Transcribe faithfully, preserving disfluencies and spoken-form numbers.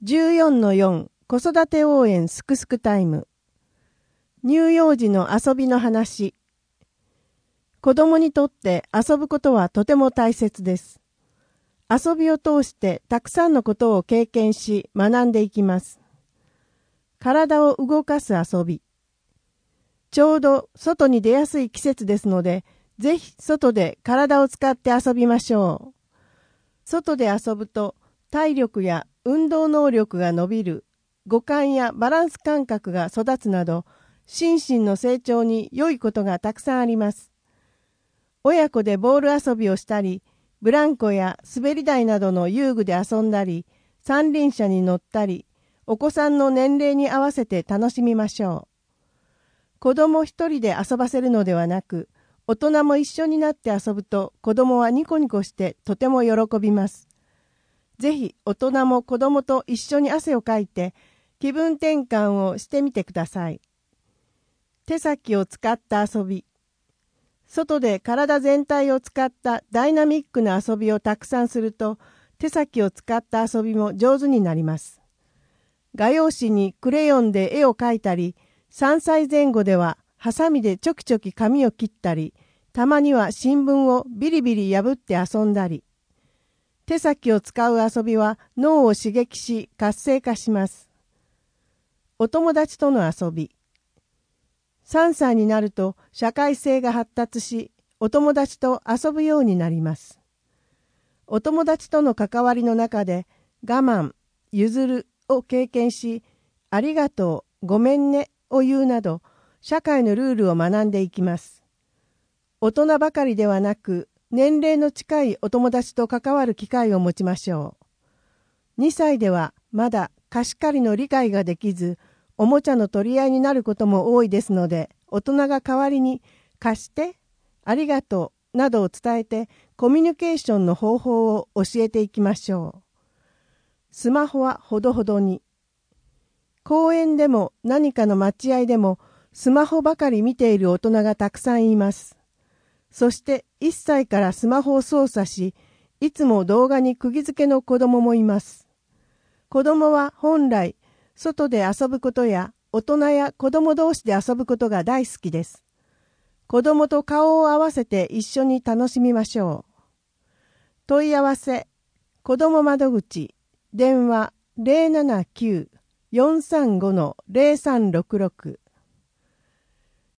じゅうよんのよん 子育て応援すくすくタイム。乳幼児の遊びの話。子供にとって遊ぶことはとても大切です。遊びを通してたくさんのことを経験し学んでいきます。体を動かす遊び。ちょうど外に出やすい季節ですので、ぜひ外で体を使って遊びましょう。外で遊ぶと体力や運動能力が伸びる、五感やバランス感覚が育つなど、心身の成長に良いことがたくさんあります。親子でボール遊びをしたり、ブランコや滑り台などの遊具で遊んだり、三輪車に乗ったり、お子さんの年齢に合わせて楽しみましょう。子供一人で遊ばせるのではなく、大人も一緒になって遊ぶと子供はニコニコしてとても喜びます。ぜひ大人も子供と一緒に汗をかいて気分転換をしてみてください。手先を使った遊び。外で体全体を使ったダイナミックな遊びをたくさんすると手先を使った遊びも上手になります。画用紙にクレヨンで絵を描いたり、さんさいぜん後ではハサミでちょきちょき紙を切ったり、たまには新聞をビリビリ破って遊んだり。手先を使う遊びは脳を刺激し活性化します。お友達との遊び。さんさいになると社会性が発達し、お友達と遊ぶようになります。お友達との関わりの中で我慢、譲るを経験し、ありがとう、ごめんねを言うなど、社会のルールを学んでいきます。大人ばかりではなく、年齢の近いお友達と関わる機会を持ちましょう。にさいではまだ貸し借りの理解ができず、おもちゃの取り合いになることも多いですので、大人が代わりに貸して、ありがとうなどを伝えてコミュニケーションの方法を教えていきましょう。スマホはほどほどに。公園でも何かの待合でもスマホばかり見ている大人がたくさんいます。そしていっさいからスマホを操作し、いつも動画に釘付けの子供もいます。子供は本来、外で遊ぶことや大人や子供同士で遊ぶことが大好きです。子供と顔を合わせて一緒に楽しみましょう。問い合わせ、子供窓口、電話 ゼロななきゅう よんさんご ゼロさんろくろく